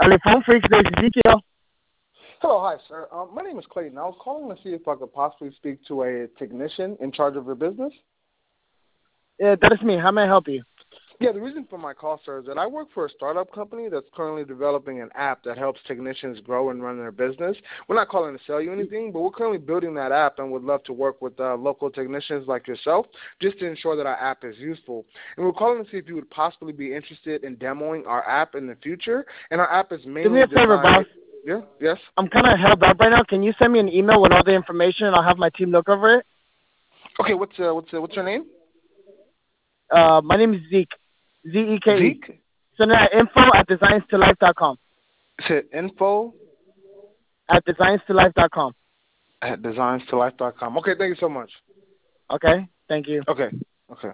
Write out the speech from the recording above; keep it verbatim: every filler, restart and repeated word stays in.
Phone Freaks. This is Ezekiel. Hello, hi, sir. Um, my name is Clayton. I was calling to see if I could possibly speak to a technician in charge of your business. Yeah, that is me. How may I help you? Yeah, the reason for my call, sir, is that I work for a startup company that's currently developing an app that helps technicians grow and run their business. We're not calling to sell you anything, but we're currently building that app and would love to work with uh, local technicians like yourself just to ensure that our app is useful. And we're calling to see if you would possibly be interested in demoing our app in the future. And our app is mainly Do me a favor, designed... boss. Yeah, yes? I'm kind of held up right now. Can you send me an email with all the information, and I'll have my team look over it? Okay, what's uh, what's uh, what's your name? Uh, my name is Zeke. Z E K E. Zeke? Send it at info at designs to life dot com. Is it info? At designs to life dot com. At designs to life dot com. Okay, thank you so much. Okay? Thank you. Okay.